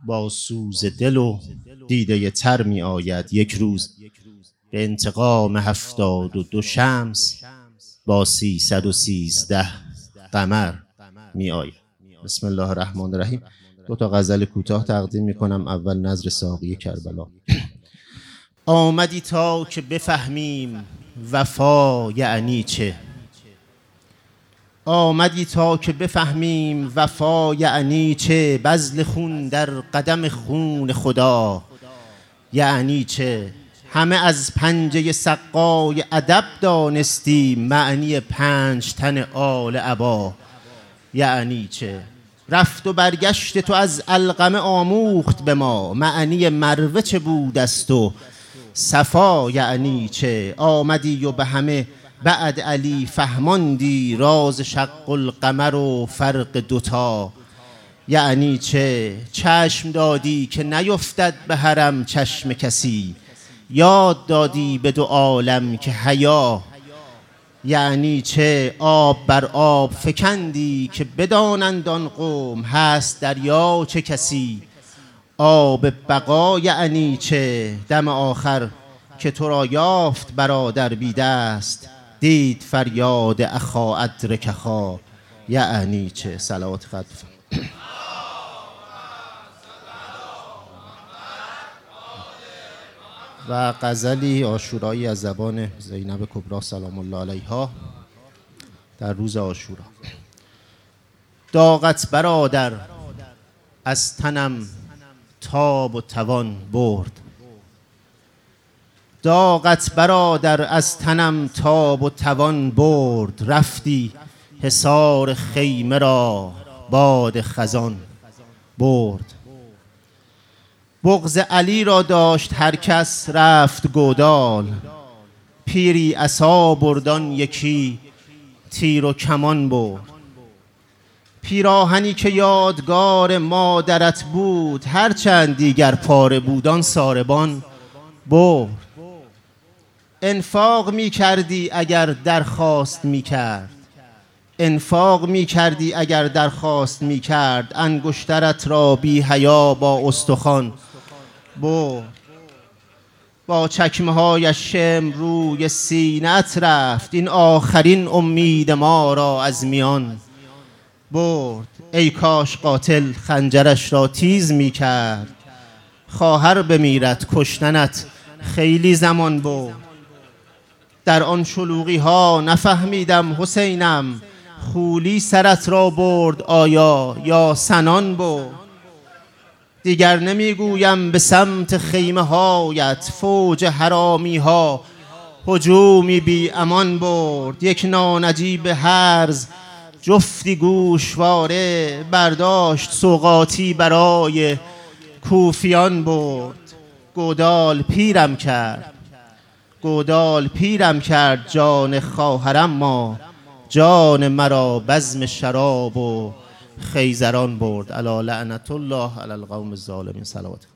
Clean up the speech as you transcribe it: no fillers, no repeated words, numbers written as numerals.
با سوز دل و دیده تر می آید یک روز، به انتقام 72 شمس با 313 قمر می آید. بسم الله الرحمن الرحیم. 2 تا غزل کوتاه تقدیم می کنم. اول نذر ساقی کربلا. آمدی تا که بفهمیم وفا یعنی چه، آمدی تا که بفهمیم وفا یعنی چه، بذل خون در قدم خون خدا یعنی چه. همه از پنجه سقای ادب دانستیم معنی 5 تن آل عبا یعنی چه. رفت و برگشت تو از علقمه آموخت به ما معنی مروه چه بود است و صفا یعنی چه. آمدی و به همه بعد علی فهماندی راز شق القمر و فرق دوتا یعنی چه. چشم دادی که نیفتد به حرم چشم کسی، یاد دادی به 2 عالم که حیا یعنی چه. آب بر آب فکندی که بدانند آن قوم هست دریا چه کسی، آب بقا یعنی چه. دم آخر که تو را یافت برادر بی دست، دید فریاد اخا ادرک اخا یعنی چه. صلوات خدمت و غزلی عاشورایی از زبان زینب کبری سلام الله علیها در روز عاشورا. داغت برادر از تنم تاب و توان برد، داغت برادر از تنم تاب و توان برد، رفتی حصار خیمه را باد خزان برد. بغض علی را داشت هر کس رفت گودال، پیری عصا بردان یکی تیر و کمان برد. پیراهنی که یادگار مادرت بود، هرچند دیگر پاره بودان ساربان برد. انفاق می کردی اگر درخواست می کرد، انفاق می کردی اگر درخواست می کرد، انگشترت را بی حیا با استخوان برد. با چکمه هایش شم روی سینه‌ات رفت، این آخرین امید ما را از میان برد. ای کاش قاتل خنجرش را تیز می کرد، خواهر بمیرد کشتنت خیلی زمان برد. در آن شلوغی ها نفهمیدم حسینم، خولی سرت را برد آیا یا سنان برد. دیگر نمیگویم به سمت خیمه هایت، فوج حرامی ها هجومی بی امان برد. یک نانجیب هرز جفتی گوشواره برداشت سوغاتی برای کوفیان برد. گودال پیرم کرد، گودال پیرم کرد جان خواهرم، ما جان مرا بزم شراب و خیزران برد. الا لعنت الله علی القوم الظالمین. صلوات